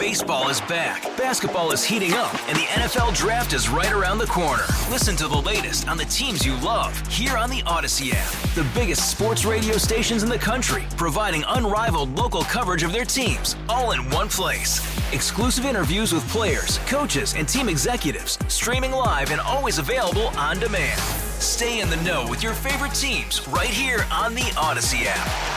Baseball is back, basketball is heating up, and the NFL Draft is right around the corner. Listen to the latest on the teams you love here on the Odyssey app. The biggest sports radio stations in the country, providing unrivaled local coverage of their teams, all in one place. Exclusive interviews with players, coaches, and team executives, streaming live and always available on demand. Stay in the know with your favorite teams right here on the Odyssey app.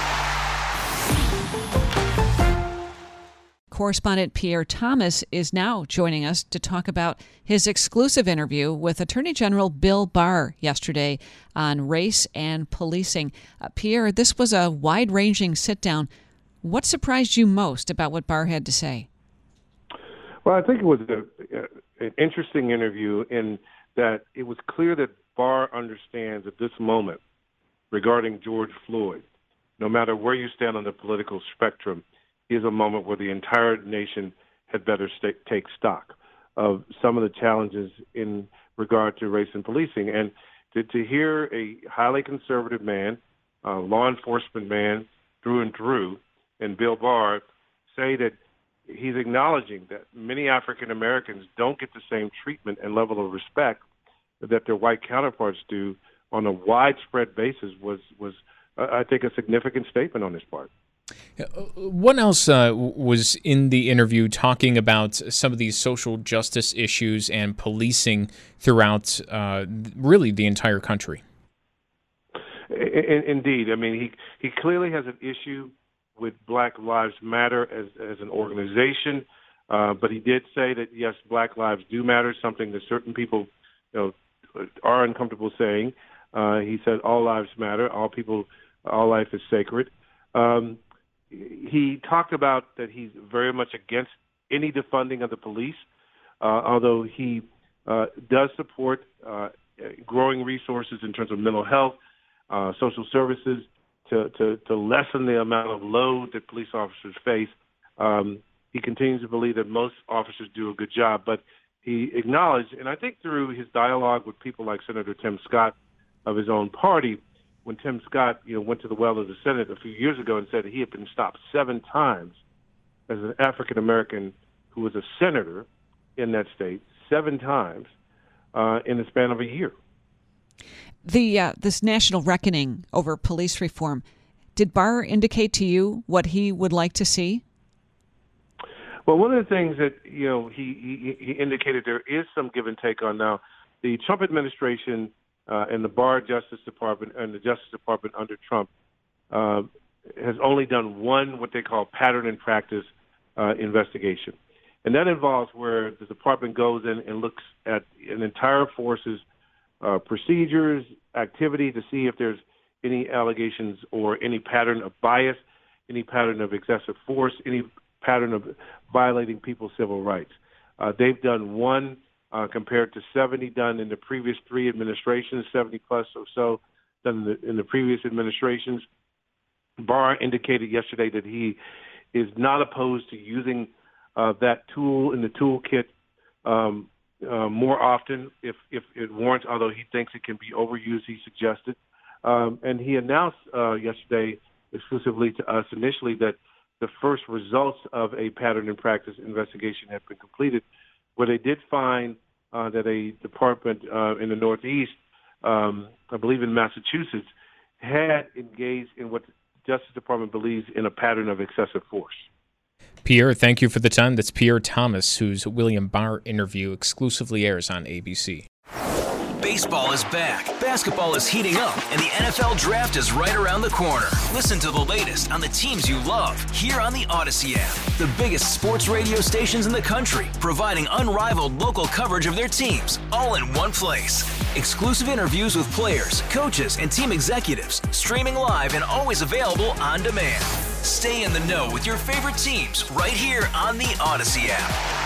Correspondent Pierre Thomas is now joining us to talk about his exclusive interview with Attorney General Bill Barr yesterday on race and policing. Pierre, this was a wide-ranging sit-down. What surprised you most about what Barr had to say? Well, I think it was an interesting interview in that it was clear that Barr understands at this moment regarding George Floyd, no matter where you stand on the political spectrum, is a moment where the entire nation had better take stock of some of the challenges in regard to race and policing. And to hear a highly conservative man, law enforcement man through and through, and Bill Barr say that he's acknowledging that many African Americans don't get the same treatment and level of respect that their white counterparts do on a widespread basis was I think, a significant statement on his part. What else was in the interview talking about some of these social justice issues and policing throughout really the entire country? Indeed. I mean, he clearly has an issue with Black Lives Matter as an organization, but he did say that, yes, Black lives do matter, something that certain people are uncomfortable saying. He said all lives matter, all life is sacred. He talked about that he's very much against any defunding of the police, although he does support growing resources in terms of mental health, social services to lessen the amount of load that police officers face. He continues to believe that most officers do a good job, but he acknowledged, and I think through his dialogue with people like Senator Tim Scott of his own party, when Tim Scott, went to the well of the Senate a few years ago and said he had been stopped 7 times as an African American who was a senator in that state, 7 times in the span of a year. This national reckoning over police reform, did Barr indicate to you what he would like to see? Well, one of the things that he indicated there is some give and take on now. The Trump administration and the Barr Justice Department and the Justice Department under Trump has only done one what they call pattern and practice investigation. And that involves where the department goes in and looks at an entire force's procedures, activity to see if there's any allegations or any pattern of bias, any pattern of excessive force, any pattern of violating people's civil rights. They've done one compared to 70 done in the previous 3 administrations, 70 plus or so done in the previous administrations. Barr indicated yesterday that he is not opposed to using that tool in the toolkit more often if it warrants, although he thinks it can be overused, he suggested. And he announced yesterday exclusively to us initially that the first results of a pattern and practice investigation have been completed, where they did find that a department in the Northeast, I believe in Massachusetts, had engaged in what the Justice Department believes in a pattern of excessive force. Pierre, thank you for the time. That's Pierre Thomas, whose William Barr interview exclusively airs on ABC. Baseball is back, basketball is heating up, and the NFL Draft is right around the corner. Listen to the latest on the teams you love here on the Odyssey app. The biggest sports radio stations in the country, providing unrivaled local coverage of their teams, all in one place. Exclusive interviews with players, coaches, and team executives, streaming live and always available on demand. Stay in the know with your favorite teams right here on the Odyssey app.